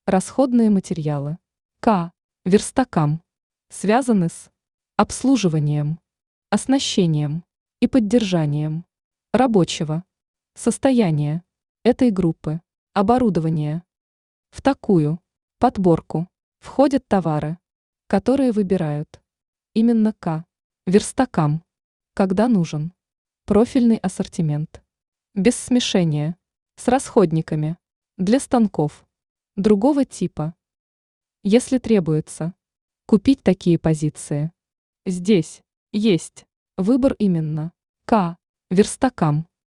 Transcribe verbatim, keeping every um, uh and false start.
Расходные материалы. К. Верстакам. Связаны с обслуживанием, оснащением и поддержанием рабочего состояния этой группы оборудования. В такую подборку входят товары, которые выбирают именно К. Верстакам, когда нужен профильный ассортимент, без смешения с расходниками для станков другого типа. Если требуется купить такие позиции, здесь есть выбор именно К. Верстакам.